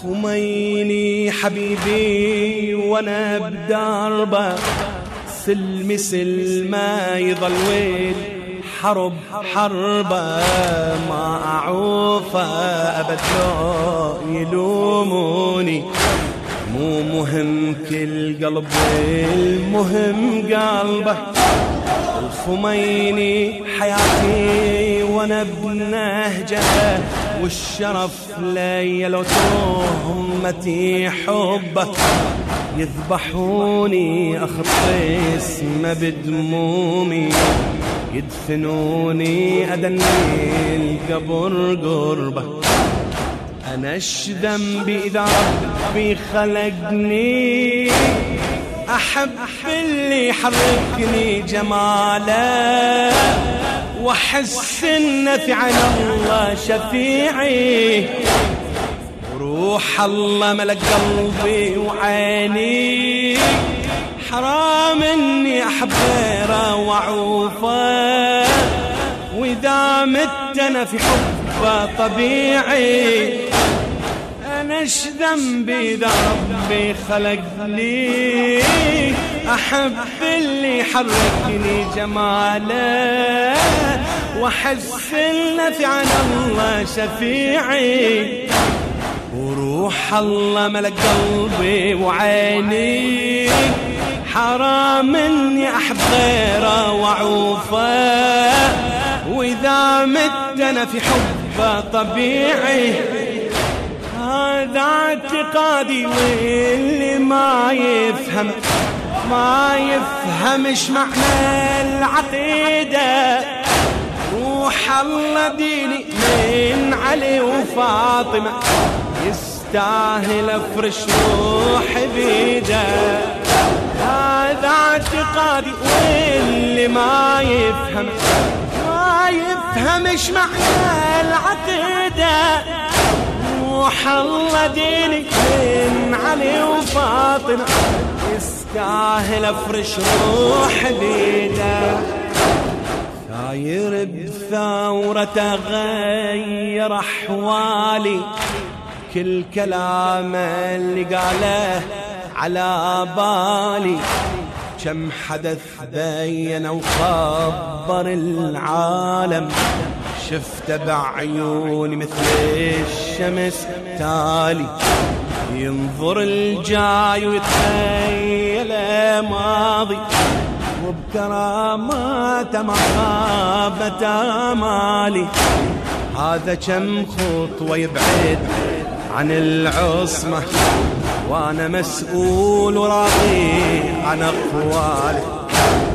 خميني حبيبي وانا بدربه، سلمي سلمة يظل ويل حرب حربه، ما أعوفه أبد لو يلوموني، مو مهم كل قلب المهم قلبه. الخميني حياتي وانا بنهجه، والشرف لي لو تهمتي حبه، يذبحوني أخط اسمه بدمومي، يدفنوني أدني القبر قربه. أنا ايش ذنبي إذا ربي خلقني أحب اللي يحركني جماله، وأحس إن في عين الله شفيعي، روح الله ملك قلبي وعيني، حرام اني احب غيره واعوفه، واذا مت انا في حبه طبيعي. انا ايش ذنبي اذا ربي خلقني احب اللي يحركني جماله، واحس ان في عين الله شفيعي، وروح الله ملك قلبي وعيني، حرام اني احب غيره واعوفه، واذا مت انا في حبه طبيعي. هذا اعتقادي، واللي ما يفهمش معنى العقيده، روح الله ديني من علي وفاطمه، يستاهل افرش روحي بيده. هذا اعتقادي، واللي ما يفهمش معنى العقيده، روح الله ديني من علي وفاطمه، يستاهل افرش روحي بيده. ثاير بثورته غير احوالي، كل كلام اللي قاله على بالي، كم حدث بين وخبر العالم، شفته بعيوني مثل الشمس تالي، ينظر الجاي ويتخيل ماضي، وبكراماته ما خابت آمالي. هذا كم خطوة يبعد عن العصمة، وانا مسؤول وراضي عن اقوالي.